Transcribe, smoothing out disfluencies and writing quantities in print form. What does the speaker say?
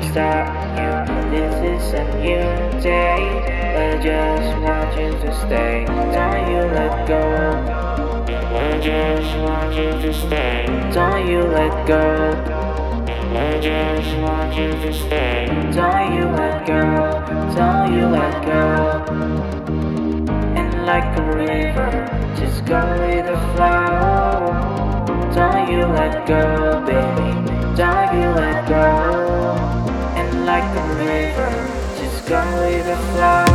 stop you. This is a new day. I just want you to stay. Don't you let go. I just want you to stay. Don't you let go. I just want you to stay. Don't you let go. Don't you let go. And like a river, just go with the flow. Don't you let go, baby. Don't you let go. And like a river, just go with the flow.